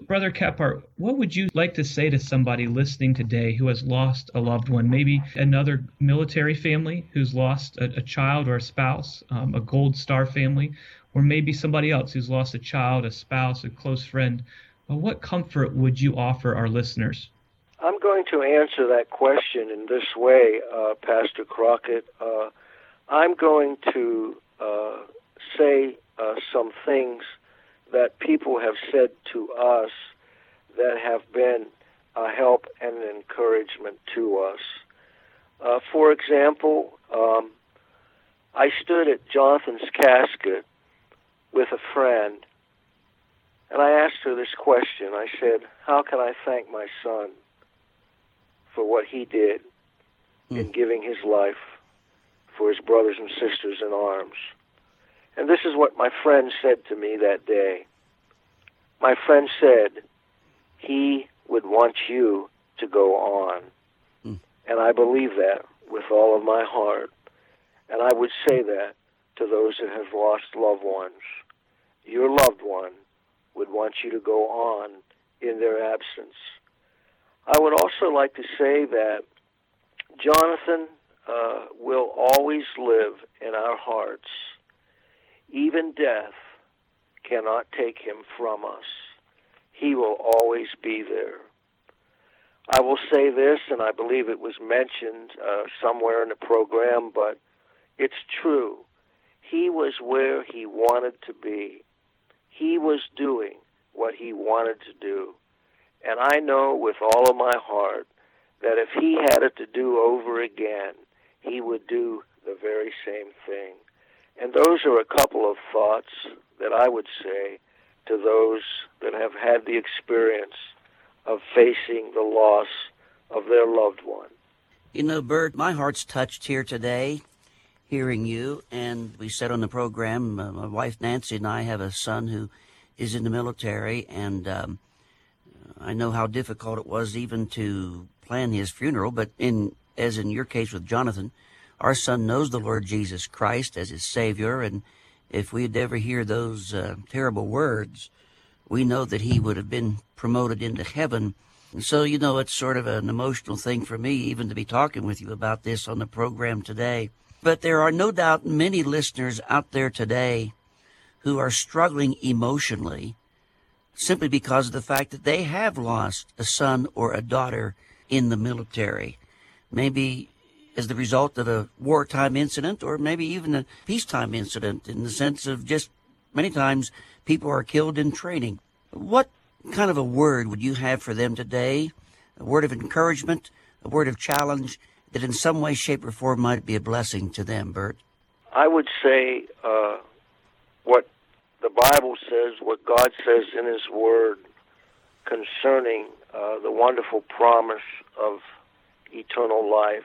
Brother Caphart, what would you like to say to somebody listening today who has lost a loved one? Maybe another military family who's lost a child or a spouse, a Gold Star family, or maybe somebody else who's lost a child, a spouse, a close friend. What comfort would you offer our listeners? I'm going to answer that question in this way, Pastor Crockett. I'm going to say some things that people have said to us that have been a help and an encouragement to us. For example, I stood at Jonathan's casket with a friend, and I asked her this question. I said, how can I thank my son for what he did in giving his life for his brothers and sisters in arms? And this is what my friend said to me that day. My friend said, he would want you to go on. And I believe that with all of my heart. And I would say that to those that have lost loved ones. Your loved one would want you to go on in their absence. I would also like to say that Jonathan will always live in our hearts. Even death cannot take him from us. He will always be there. I will say this, and I believe it was mentioned somewhere in the program, but it's true. He was where he wanted to be. He was doing what he wanted to do. And I know with all of my heart that if he had it to do over again, he would do the very same thing. And those are a couple of thoughts that I would say to those that have had the experience of facing the loss of their loved one. You know, Bert, my heart's touched here today, hearing you. And we said on the program, my wife Nancy and I have a son who is in the military, and I know how difficult it was even to plan his funeral. But as in your case with Jonathan, our son knows the Lord Jesus Christ as his Savior, and if we'd ever hear those terrible words, we know that he would have been promoted into heaven. And so, you know, it's sort of an emotional thing for me even to be talking with you about this on the program today. But there are no doubt many listeners out there today who are struggling emotionally simply because of the fact that they have lost a son or a daughter in the military. Maybe as the result of a wartime incident, or maybe even a peacetime incident, in the sense of just many times people are killed in training. What kind of a word would you have for them today? A word of encouragement, a word of challenge that in some way, shape, or form might be a blessing to them, Bert? I would say what the Bible says, what God says in His Word concerning the wonderful promise of eternal life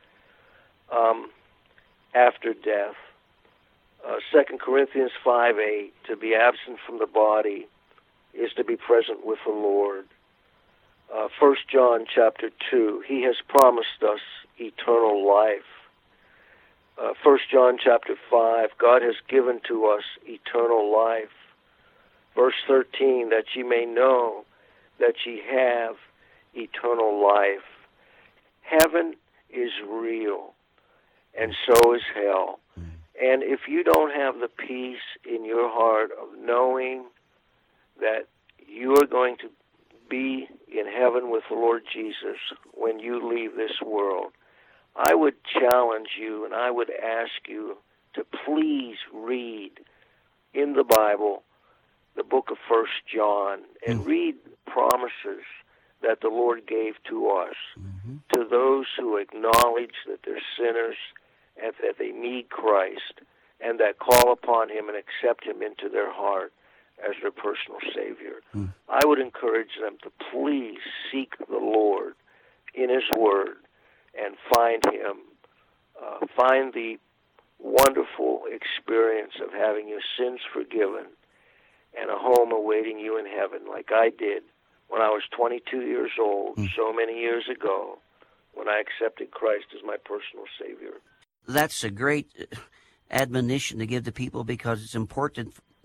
after death. 2 Corinthians 5:8, to be absent from the body is to be present with the Lord. 1 John chapter 2, He has promised us eternal life. 1 John chapter 5, God has given to us eternal life. Verse 13, that ye may know that ye have eternal life. Heaven is real, and so is hell. And if you don't have the peace in your heart of knowing that you are going to be in heaven with the Lord Jesus when you leave this world, I would challenge you and I would ask you to please read in the Bible the book of 1 John and read promises that the Lord gave to us, to those who acknowledge that they're sinners and that they need Christ and that call upon Him and accept Him into their heart as their personal Savior. I would encourage them to please seek the Lord in His Word and find Him. Find the wonderful experience of having your sins forgiven and a home awaiting you in heaven, like I did when I was 22 years old, so many years ago, when I accepted Christ as my personal Savior. That's a great admonition to give to people, because it's important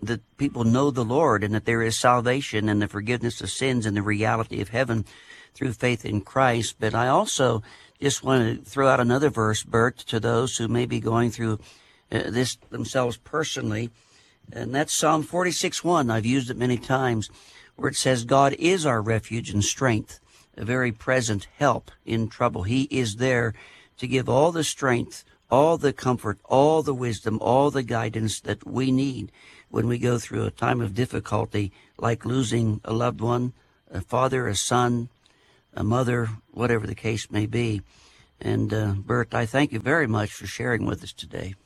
that people know the Lord and that there is salvation and the forgiveness of sins and the reality of heaven through faith in Christ. But I also just want to throw out another verse, Bert, to those who may be going through this themselves personally. And that's Psalm 46:1. I've used it many times, where it says, God is our refuge and strength, a very present help in trouble. He is there to give all the strength, all the comfort, all the wisdom, all the guidance that we need when we go through a time of difficulty, like losing a loved one, a father, a son, a mother, whatever the case may be. And Bert, I thank you very much for sharing with us today.